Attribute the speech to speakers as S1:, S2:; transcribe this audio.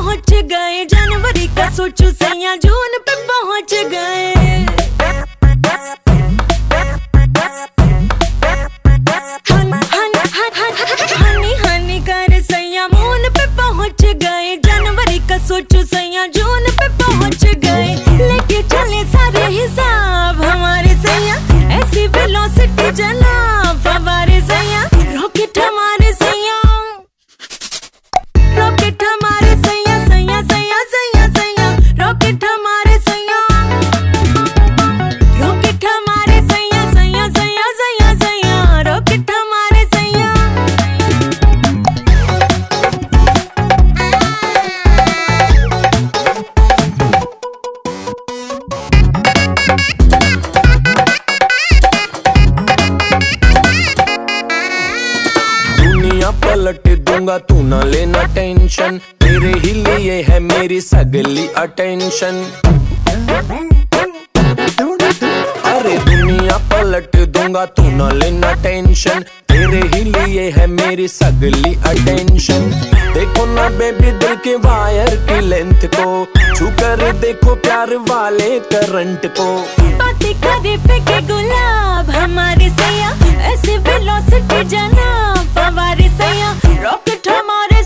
S1: पहुंच गए, जनवरी का सोचो सैया जून पे पहुंच गए। हनी हनी कर सैया मून पे पहुंच गए, जनवरी का सोचो सैया जून पे पहुंच गए। लेके चले सारे हिसाब हमारे सैया, ऐसी वेलोसिटी जनाब हमारे सैया। रॉकेट हमारे सैया, रॉकेट हमारे सैया, सैया सैया सैया सैया। रॉकेट हमारे सैया, रॉकेट हमारे सैया, सैया सैया सैया सैया। रॉकेट हमारे सैया।
S2: दुनिया पलट दूंगा तू ना लेना टेंशन, तेरे ही लिए है मेरी सगली अटेंशन। अरे दुनिया पलट दूंगा तू ना लेना टेंशन, तेरे ही लिए है मेरी सगली अटेंशन। देखो ना बेबी दिल के वायर की लेंथ को, छू कर देखो प्यार वाले करंट को।
S1: बातें करे फेंके गुलाब हमारे सैया, ऐसे वेलोसिटी जनाब हमारे सैया। रॉकेट हमारे